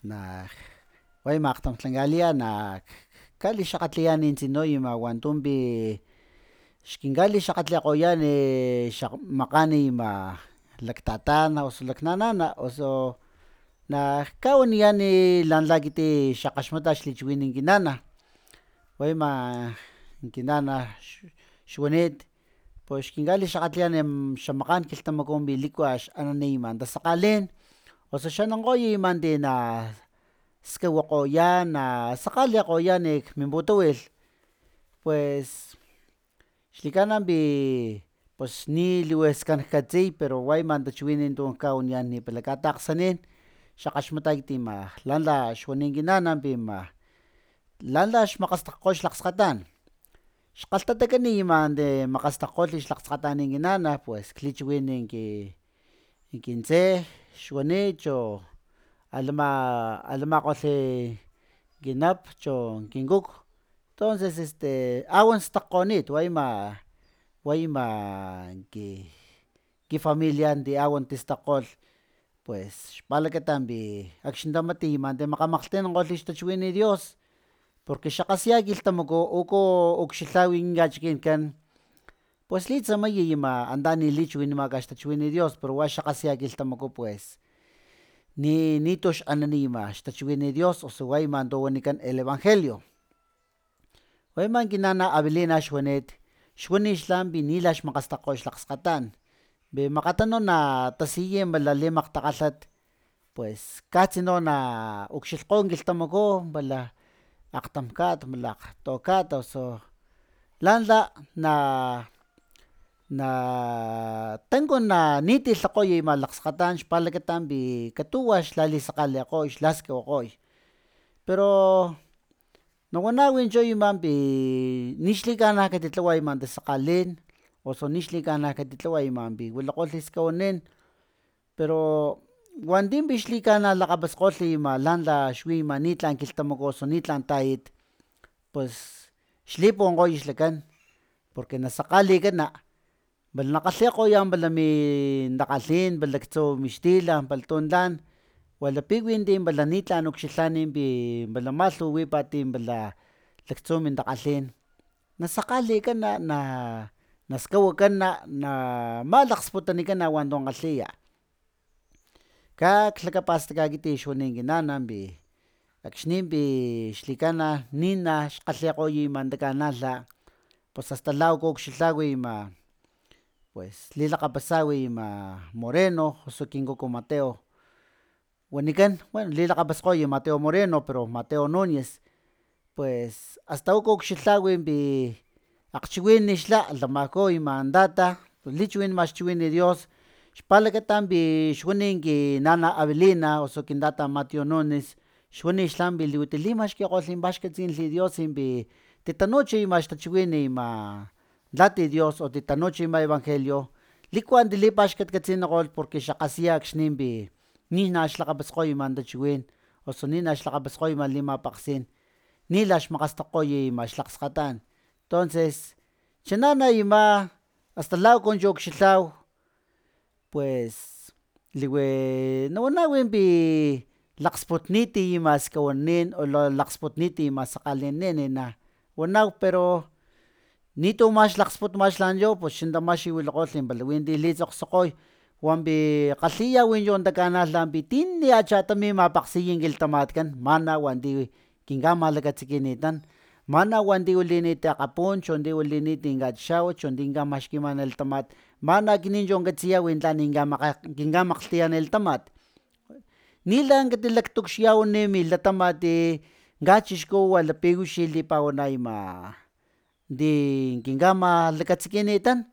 na way maktam tlangalia na kali xakatlianin tsinoy wantumpi xkingali xakatliaqoyan maqani laktatan oso laknanana oso na kawaniyan lanla kiti xakgaxmata xlichiwin kinana wayma kinana xwanit pues xkingali xakgatlian xamaqan kilhtamaku liku xanani tasakgalin oso xanankgoy manti na skawakgoyan na sakgalikgoyan kminputawilh pues xlikanampi pues ni liwi skan katsiy pero wayma tachiwin tu kawaniyan pala katakgsanin xakgaxmata ekiti lanla xwani kinana pima lanla xmakgastakgo xlakgskgatan xkgalhtatakani makgastakgolh xlakgskgatan kinana pues klichiwin kintse xwanit cho alamakgolh kinap cho kinkuk tonces awan stakgonit wayma kifamilia awan tistakgolh pues xpalakata akxni tamati makgamakgtenkgolh xtachiwin dios porque xakgasiya kilhtamaku uku ukxilhaw kin kachikinkan pues litsamay anta nilichiwinamaka xtachiwin dios pero wa xakgasiya kilhtamaku pues nitu xanani xtachiwin dios osu wayma tu wanikan el evangelio wayma kinana avelina xwanit xwani xla nila xmakgastakgo xlakgskgatan makgata no tasiya pala limakgtakgalhat pues katsi no ukxilhkgo kilhtamaku pala akgtam kat lakgto kat osu lanla tanku nitilhakgoy lakgskgatan xpalakata katuwa xlalisakgalikgoy xlaskawakgoy pero nawana wincho nixlikana kati tlawa tasakgalin osu nixlikana kati tlawa wilakgolh skawanin pero wantimpi xlikana lakgapaskgolh lanla xwi nitlan kilhtamaku osu nitlan tayat pues xliponkgoy xlakan porque nasakgalikana pala nakgalhekgoya pala min takgalhin pala ktsu mixtilan pala tuntlan walapi winti pala nitlan ukxilha pala malhuwipat pala laktsu min takgalhin nasakgalikana naskawakana na malakgsputanikana wantu kgalhiya kaklakapastak ekiti xwani kinana akxnimpi xlikana nina xkgalhekgoy takanalha pues hasta law kaukxilhaw pues lilakgapasaw moreno osu kinkuku mateo wanikan bueno lilakgapaskgoy mateo moreno pero mateo nuñez pues hasta u kaukxilhaw akgchiwin xla lhamaku tata lichiwinama xchiwin dios xpalakata xwani kinana avelina osu kintata mateo nuñez xwani xla liwi tilimaxkikgolh paxkatsilh dios titanuchi xtachiwin lati dios o titanuchi evangelio likuan tilipaxkatkatsinikgolh porque xakgasiya akxnimpi nina xlakgapaskgoy tachiwin osu nina xlakgapaskgoy limapakgsin nila xmakgastakgoy xlakgskgatan tonces chanana hasta law concho ukxilhaw pues liwi nawana wimpi lakgsputnit maskawanin o lakgsputnit masakgalinin wanaw pero nitu lakgsputmaxlancho pues chintama wilakgolh pala winti litsokgskgoy wanpi kgalhiya wincho takanalha tini achatimi mapakgsiya kilhtamatkan mana wanti kinkamalakatsikinitan mana wanti wilinit akgapun chon ti wilinit kachaxawat chonti kamaxkiman latamat mana ekinincho katsiyaw tlan kinkamakgtiyan latamat nila katilaktukxyaw mi latamat kachixku walapi wixi lipawanay kinkamalakatsikinitan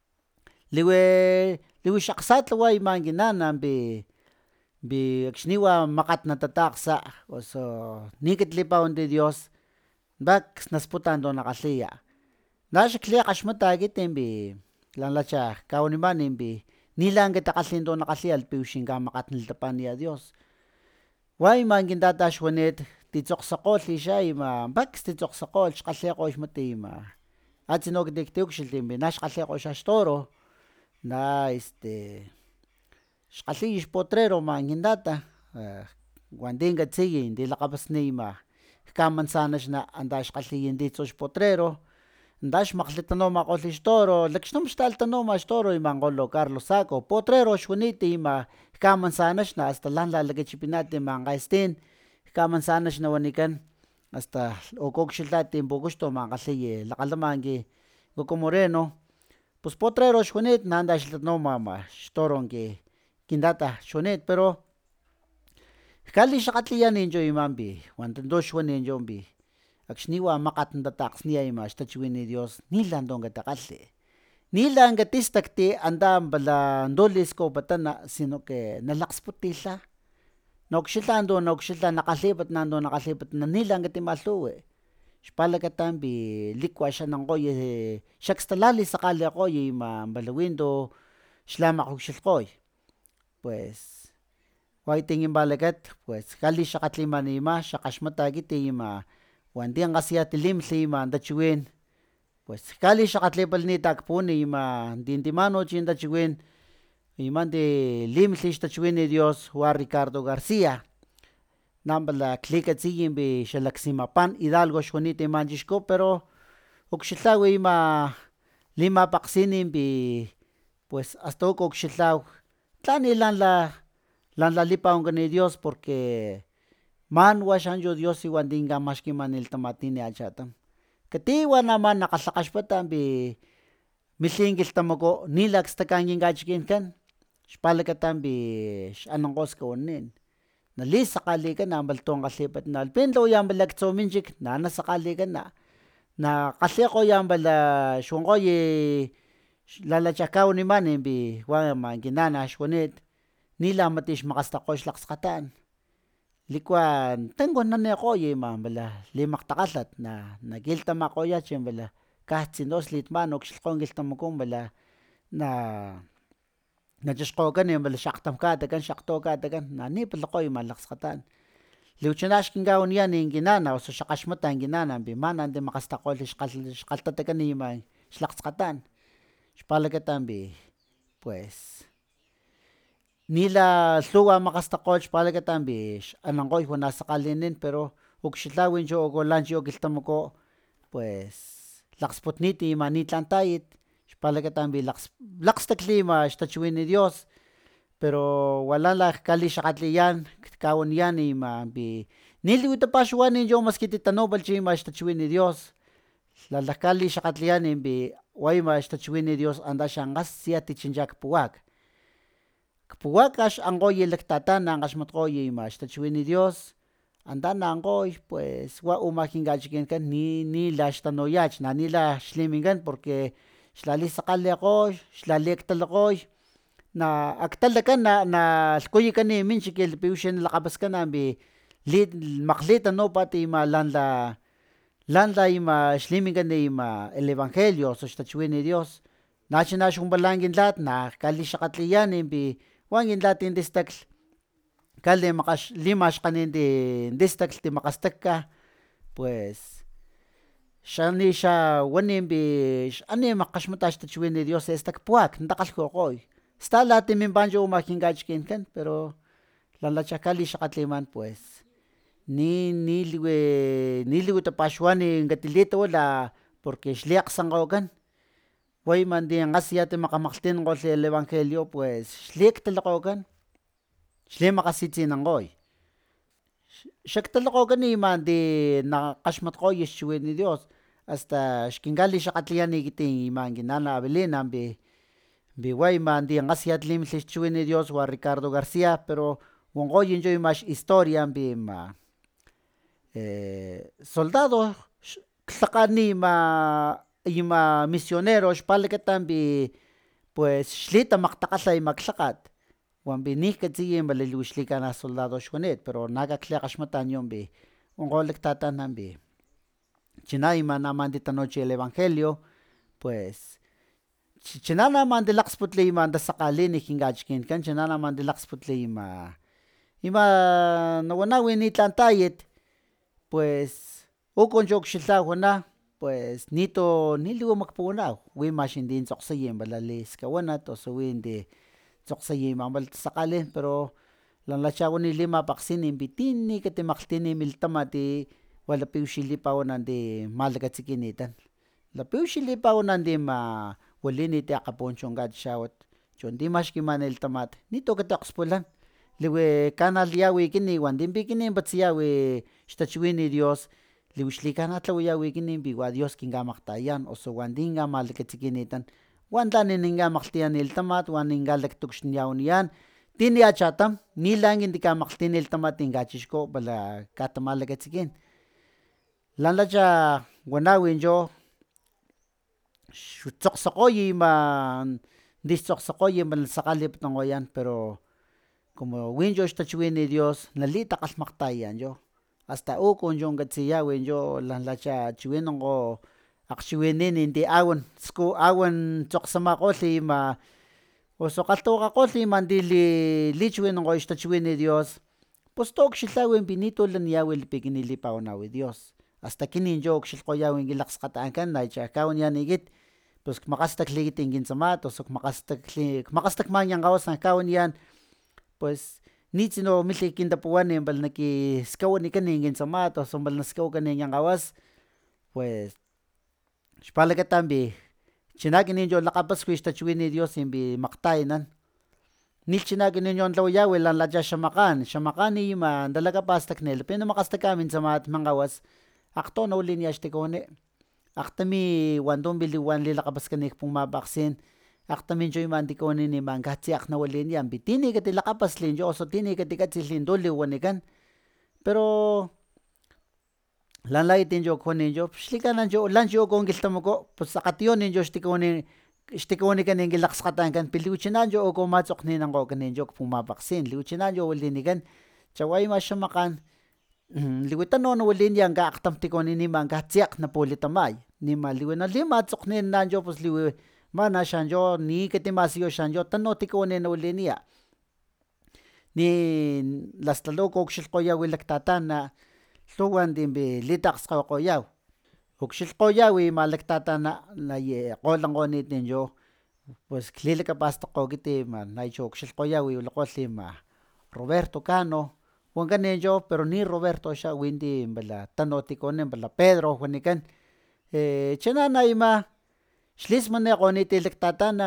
liwi xakgsatlawa kinana akxni wa makgat natatakgsa osu nikatlipawan ti dios paks nasputa tu nakgalhiya naxaklekgaxmata ekiti lanlacha kawaniman nila katakgalhi tu nakgalhiya lipiwix kamakgat latapaniya dios wayma kin tata xwanit titsokgskgolh xa paks titsokgskgolh xkgalhekgo mat atsi no ekiti tiukxilhli naxkgalhekgo xtoro xkgalhiy xpotrero kin tata Guanding gatsiyi hindi lakabas nima kamansanas na andash qalliyin ditsos potrero ndash maqlitano maqolix toro lakxnom xtaltano max toro imanqolo Carlos Saco potrero xwiniti ima kamansanas na hasta lan lalakachipinati manqaistin kamansanas na wanikan hasta okokxilhati pukuxto manqalhiyi lakgalamanki Coco Moreno pues potrero xwanit nandax xlatnoma xtoronki kindata xwanit pero kalixakgatliyanincho imampi wantanto xwaninchompi akxniwa makgat tatakgsniya ima xtachiwin Dios nilanto katakgalhi nilan katistakti anta pala to liskowaputana sino que nalakgsputilha naukxilha nakgalhipat nanto nakgalhipat nilan katimalhuwi xpalakata likua xa nankgoy xakstala ima palawinto xlamakgokxilhkgoy pues waiting palakat pues kalixakgatlimanima xakgaxmata ekiti ima wanti kgasiyat limlhi ima tachiwin pues kalixakgatlipalhnit akpuni ima tintimano chi tachiwin imanti limlhi xtachiwin Dios wa Ricardo García nampala klikatsiy xalaksimapan Hidalgo xwanit ama chixku pero ukxilhaw ima limapakgsini pues hasta uk ukxilhaw tlani lan lalipawankani Dios porque man wa xanchu Dios wanti kamaxkimanilhtamatin achatam katiwa nama nakgalhakgaxpata milhin kilhtamaku nilakstakan kin kachikinkan xpalakata xanankgo skawanin nalisakgalikana palhtonkgalhipatna pin tlawaya laktsu minchik na nasakgalikana na kgalhikgoya pala xwankgoy lalachajkawanimani wa ama kinana xwanit nilamati xmakgastakgo xlakgskgatan likua tanku nanikgoy ima pala limakgtakgalhat nakilhtamakgoya chimpala kajtsintos litman ukxilhkgo kilhtamaku pala nachixkgokan pala xakgtam katakan xakgto katakan na nipalakgoy lakgskgatan liuchana xkinkawaniyan kinana osu xakgaxmata kinana man anti makgastakgolh xkgalhtatakan ima xlakgskgatan xpalakata pues nila lhuwa makgastakgolh xpalakata xanankgoy wana sakgalinin pero ukxilhaw cho okolanchi kilhtamaku pues lakgsputnit ima nitlan tayat xpalakata lakgstaklhi ima xtachiwin Dios pero wala kalixakgatliyan kawaniyan ima niliwi tapaxawanin cho maski titanupalh chi ima xtachiwin Dios kalixakgatliyan wa ima xtachiwin Dios anta xankgasiyat chincha kpuwak axankgoy laktatan na kgaxmatkgoy ima xtachiwin Dios anta na ankgoy pues wa uma kin kachikinkan nila xtanuyach na nila xliminkan porque xlalisakgalikgoy xlaliaktalakgoy na aktalakan na lhkuyukan minchik piwix lakgapaskan makglitanopat ima lanla ima xliminkan ima el evangelio osu xtachiwin Dios nachuna xwampala kin tlat na kalixakgatliyan wa kin tlat tistaklh limaxkganin tistaklh timakgastakka pues xani xawani xani makgaxmata xtachiwin Dios estakpuwak natakgalhkgokgoy sta lati mimpa chu ama kin kachikinkan pero lalacha kalixakgatliman pues niliwi tapaxawani katilitawila porque xliakgsankgokan wa ima ti kgasiyat makgamakglhtinkgolh el evangelio pues xliaktalakgokan xlimakgasitsinankgoy xaktalakgokan ima ti nakgaxmatkgoy xchiwin Dios hasta xkinkalixakgatliyan ekiti ima kinana Avelina wa ima ti kgasiyat limlhi xchiwin Dios wa Ricardo García pero wonkgoy cho ima xhistoria ima soldado lhakgani ima misionero xpalakata pues xlitamakgtakgalha ima lhakgat wanpi nikatsiy pala liwi xlikana soldado xwanit pero na kaklekgaxmatan wonkgo laktatan china ima naman titanu chi el evangelio pues china naman tilakgsputli ima tasakgalin kin kachikinkan china naman tilakgsputli ima nawanaw nitlan tayat pues uku cho kxilhaw wana pues niliwi makpuwanaw wi maxinti tsokgsayi pala liskawanat osu winti tsokgsayi ama pala tasakgalin pero lan la chawani lima paksini bitini kati makhtini miltamati wala piwxilipawan di malakatzikinitan la piwxilipawan di ma walini ti akgapunchonkat xawat chon di maxkiman iltamat nito kati akgspulan liwi kanal yawi kini wan tin pikini patsiyawi xtachiwin Dios liwi xlikana tlawayawi kini piwa Dios kinkamakgtayan osu wan tin kamalakatsikinitan wan tlan ninkamakgtiyan iltamat wan ninkalaktukxniyawaniyan tini achatam nilan kin kamakgtin iltamat tin kachixku pala katamalakatsikin lanlacha wanawincho xtsokgsokgoy distsokgsokgoy sakgaliptnonkgoyan pero como wincho xtachiwin Dios nali takgalhmakgtayayancho hasta ukuncho katsiyawincho lanlacha chiwinankgo akgchiwinin ti awan tsokgsamakgolhi osu kgalhtawakgakgolhi ti lichiwinankgoy xtachiwin Dios pus sto ukxilhawi pinito laniyawi lipekini lipawanawi Dios hasta kinincho ukxilhkgoyawi kin lakgskgatankan nacha kawaniyan ekit pus kmakgastakli ekit kin tsamat osu kmakgastakman kgawasan kawaniyan pues nitsi no milhi kintapuwan pala nakiskawanikan kin tsamat osu pala naskawanikan kin kgawas pues xpalakata china ekinincho lakgapaskui xtachiwin Dios pi makgtayanan nilhchina ekinincho tlawayawi lanlacha xamakgan ima talakapastakni pina makgastaka min tsamat min kgawas akgto nawaliniya xtakawani akgtami wantu liwan lilakgapaskan pumapakgsin akgtamincho ima tikawani man katsiakg nawaliniya tini katilakgapasli osu tini katikatsilh tu liwanikan pero lan layatincho kwanincho xlikanancho lancho kawau kilhtamaku pus akgatiyonincho xtikawanikan kin lakgskgatankan liwachinancho kawau matsokgninankgokanincho pumapakgsin liwachinancho walinikan chawa ima xamakgan liwita no nawaliniya akgtam tikawani nima katsiakg napulitamay nima liwi nalimatsokgninancho pus liwi man xancho ni kati masiyo xancho tanu tikawani nawaliniya ni hasta lu kaukxilhkgoyawi laktatan lhuwan timpi litakgskgokgoyaw ukxilhkgoyawi laktatan kgolankgonitnincho pues lilakapastakgo ekit naicho ukxilhkgoyawi wilakgolh Roberto Cano wankanincho pero ni Roberto xa winti pala tanu tikawani pala Pedro wanikan chanana ima xlismanikgonit laktatan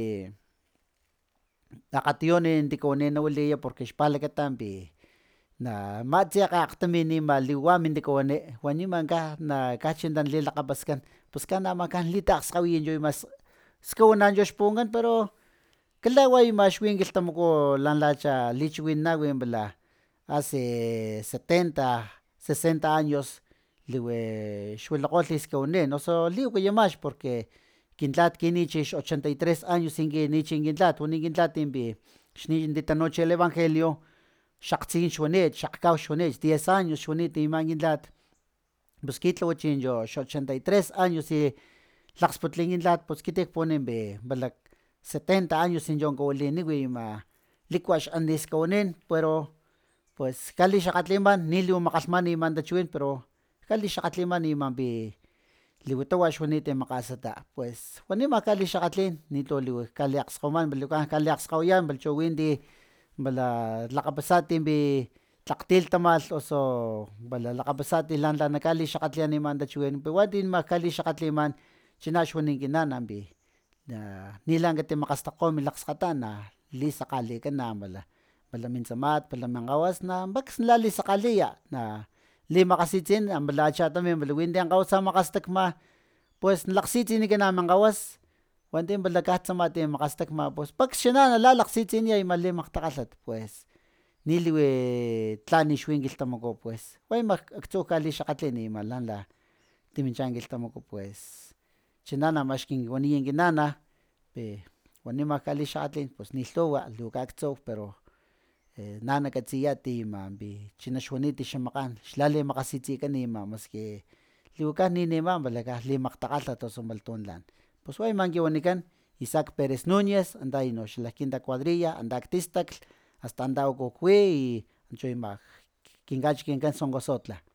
akgatiyonin tikawani nawaliya porque xpalakata na matsiakga akgtimi nima liwa min tikawani wanima kachintan lilakgapaskan pus kana ama litakgskgawiyincho ima skawanancho xpunkan pero kalawa ima xwin kilhtamaku lanlacha lichiwinanawi pala hace 60 años liwi xwilakgolh skawanin osu liwakayama porque kintlat kinichi 83 años nichi kin tlat wani kin tlat xni tanuchi el evangelio xakgtsin xwanit xakgkau xwanit 10 años xwanit ima kin tlat pus kitlawat chincho 83 años lakgsputli kin tlat pus kiti kpuwan pala 70 años chincho kawaliniwi ima liku xan skawanin pero pues kalixakgatliman ni liwi makgalhman ima tachiwin pero kalixakgatliman ima liwi tawa xwanit makgasata pues wanima kalixakgatlin nitu liwi kaliakgskgawaman liwi kaliakgskgawayan cho winti pala lakgapasat tlakgtilhtamalh osu pala lakgapasat lan tlan kalixakgatliyan ima tachiwin pero wanti kalixakgatliman china xwaninkinanan nilan kati makgastakgo min lakgskgatan lisakgalikan pala min tsamat pala min kgawas paks lalisakgaliya limakgasitsin pala achatami pala winti kgawas makgastakma pues lakgsitsinikan min kgawas wanti pala katsamat makgastakma pues paks xana nalalakgsitsiniya ima limakgtakgalhat pues ni liwi tlan xwin kilhtamaku pues wa ima aktsu kalixakgatlin ima lan timinchan kilhtamaku pues chanana max kinwaniya kin nana wanima kalixakgatlin pues ni lhuwa lu kaktsu pero nana katsiya ima china xwanit xamakgan xlalimakgasitsikan ima maski liwaka ninima pala limakgtakgalhat osu malhtun lan pues wa ima kiwanikan Isaac Perez Núñez anta ino xalakkinta cuadrilla anta ktistaklh hasta anta kukui y ancho ima kinkachkinkan Sonkosotla